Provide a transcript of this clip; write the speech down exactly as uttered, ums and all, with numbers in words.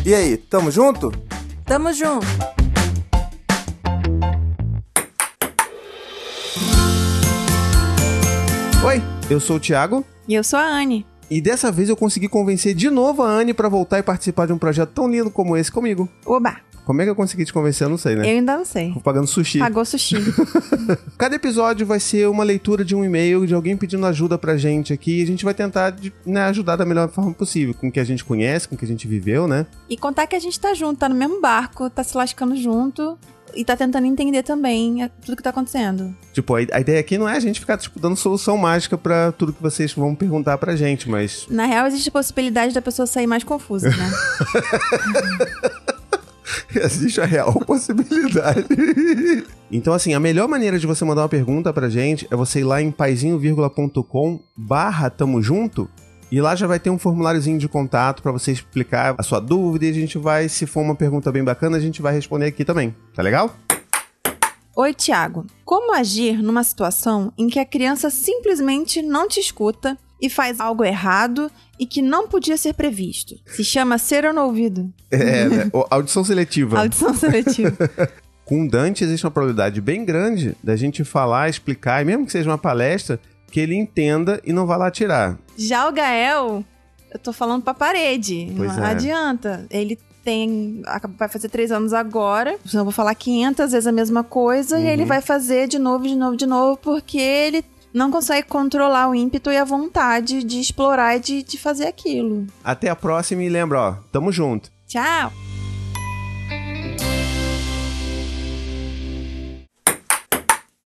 E aí, tamo junto? Tamo junto. Oi, eu sou o Thiago. E eu sou a Anne. E dessa vez eu consegui convencer de novo a Anne pra voltar e participar de um projeto tão lindo como esse comigo. Oba! Como é que eu consegui te convencer? Eu não sei, né? Eu ainda não sei. Tô pagando sushi. Pagou sushi. Cada episódio vai ser uma leitura de um e-mail de alguém pedindo ajuda pra gente aqui. E a gente vai tentar, né, ajudar da melhor forma possível. Com o que a gente conhece, com o que a gente viveu, né? E contar que a gente tá junto, tá no mesmo barco, tá se lascando junto. E tá tentando entender também tudo que tá acontecendo. Tipo, a a ideia aqui não é a gente ficar, tipo, dando solução mágica pra tudo que vocês vão perguntar pra gente, mas... Na real, existe a possibilidade da pessoa sair mais confusa, né? Existe a real possibilidade. Então, assim, a melhor maneira de você mandar uma pergunta pra gente é você ir lá em paizinho.com barra tamo junto. E lá já vai ter um formuláriozinho de contato pra você explicar a sua dúvida. E a gente vai, se for uma pergunta bem bacana, a gente vai responder aqui também. Tá legal? Oi, Thiago. Como agir numa situação em que a criança simplesmente não te escuta e faz algo errado e que não podia ser previsto? Se chama ser ou no ouvido. É, né? Audição seletiva. Audição seletiva. Com o Dante existe uma probabilidade bem grande da gente falar, explicar, e mesmo que seja uma palestra, que ele entenda e não vá lá tirar. Já o Gael, eu tô falando pra parede. Pois não é. adianta. Ele tem... vai fazer três anos agora. Senão eu vou falar quinhentas vezes a mesma coisa. Uhum. E ele vai fazer de novo, de novo, de novo. Porque ele não consegue controlar o ímpeto e a vontade de explorar e de, de fazer aquilo. Até a próxima e lembra, ó, tamo junto. Tchau!